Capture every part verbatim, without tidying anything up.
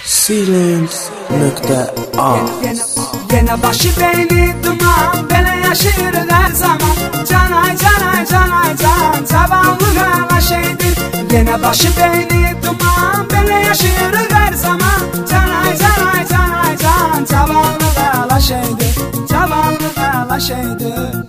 Silence.a Yine başı beyni duman, böyle yaşır her zaman. Canay canay canay can, zavallı kala şeydir. Yine başı beyni duman, böyle yaşır her zaman. Canay canay canay can, zavallı kala şeydir. Zavallı kala şeydir.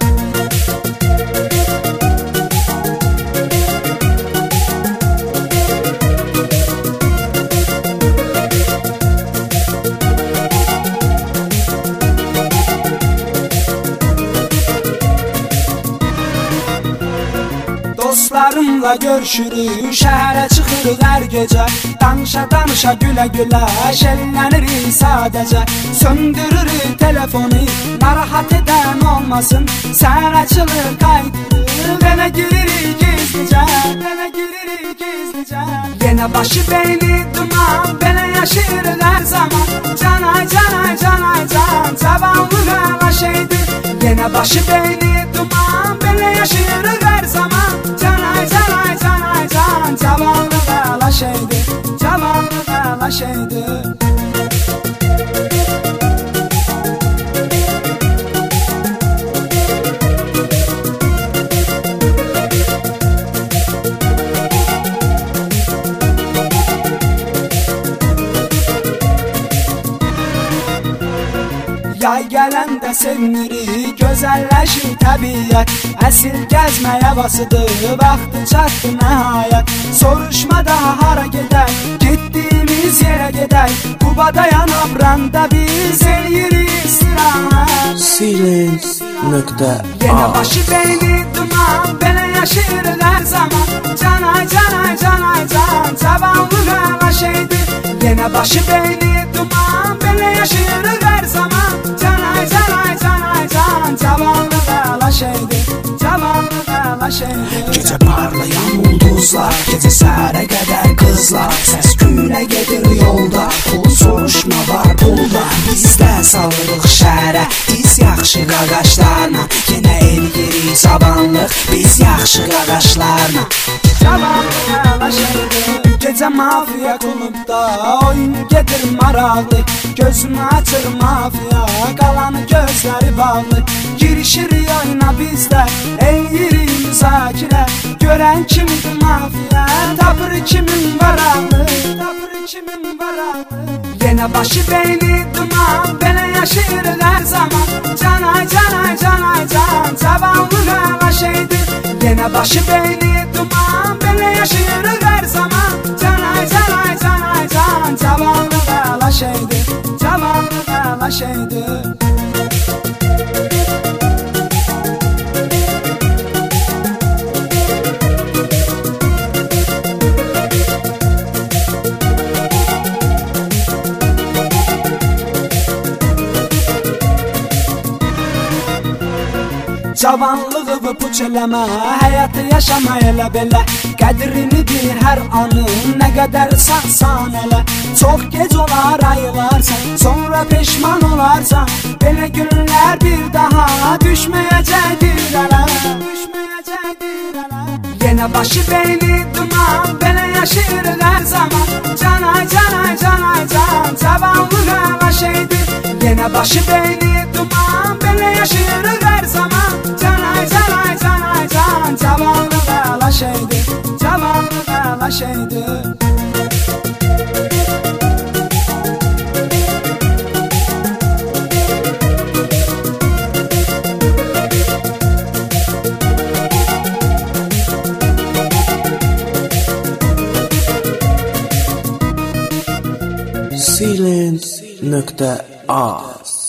Dostlarımla görüşürük, şəhərə çıxırıq hər gecə. Danışa danışa gülə gülə, şəllənirik sadəcə. Söndürürük telefonu, narahat edən olmasın. Səhər açılır qaydırıq, belə giririk gizlicə, belə giririk gizlicə. Yenə başı beyni duman, belə yaşayırıq hər zaman. Canay canay canay can, zavallı qala şeydir. Yenə başı beyni duman, belə yaşayırıq hər zaman. Canay canay canay can, zavallı qala şeydir. Zavallı qala şeydir. Yay gələndə sevinirik, gözəlləşir təbiyyət. Əsil gəzmək havasıdır, vaxtı çatdı nəhayət. Soruşma daha hara gedək, getdiyimiz yerə gedək. Qubada Yanabranda biz eləyirik istirahət. Silence.a Yenə başı beyni duman, belə yaşayırıq hər zaman. Canay canay canay can, zavallı qala şeydir. Yenə başı beyni duman, belə yaşayırıq hər zaman. Canay canay canay can, zavallı qala şeydir. Zavallı qala şeydir. Gecə parlayan ulduzlar, gecə səhərə qədər qızlar. Səs gülə gedir yolda, pul soruşma var pulda. Bizdə salırıq şəhərə, biz yaxşı qaqaşlarla. Yenə eləyirik sabanlıq, biz yaxşı qaqaşlarla. Zavallı qala şeydir. Gecə mafiya klubda, oyun gedir maraqlı. Gözünü açır mafiya, qalanı gözləri bağlı. Girişirik oyuna bizdə, eləyirik müzakirə. Görən kimdir mafiya, tapır kimin varaqlı, tapır kimin varaqlı. Yenə başı beyni duman, belə yaşayırıq hər zaman. Canay canay canay can, zavallı qala şeydir. Yenə başı beyni duman, belə yaşayırıq hər zaman. Canay canay canay can, zavallı qala şeydir. Zavallı qala şeydir. Cavanlığı puç eləmə, həyatı yaşama elə belə. Qədrini bil hər anın, nə qədər sağsan elə. Çox gec olar ayılarsan, sonra peşman olarsan. Belə günlər bir daha düşməyəcəkdir ələ, düşməyəcəkdir ələ. Yenə başı beyni duman, belə yaşayırıq hər zaman. Canay canay canay can, zavallı qala şeydir. Yenə başı beyni duman, belə yaşayırıq hər zaman. Canay canay canay can, zavallı qala şeydir. Zavallı qala şeydir. Silence.a